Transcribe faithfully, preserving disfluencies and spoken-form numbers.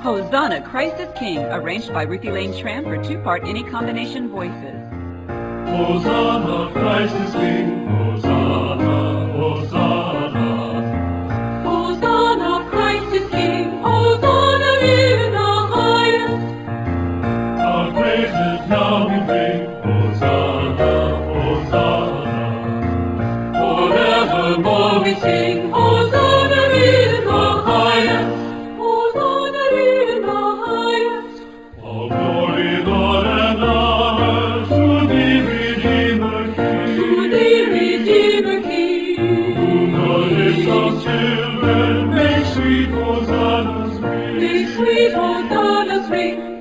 Hosanna, Christ is King, arranged by Ruthie Lane Tran for two-part any combination voices. Hosanna, Christ is King, Hosanna, Hosanna. Hosanna, Christ is King, Hosanna in the highest. Our praises now we bring, Hosanna, Hosanna. Forevermore we sing, Hosanna in the highest. Hosanna in the highest. All glory, Lord, and honor to thee, Redeemer King. To thee, Redeemer King. Whom the lips of children make sweet hosannas ring. Make sweet hosannas ring.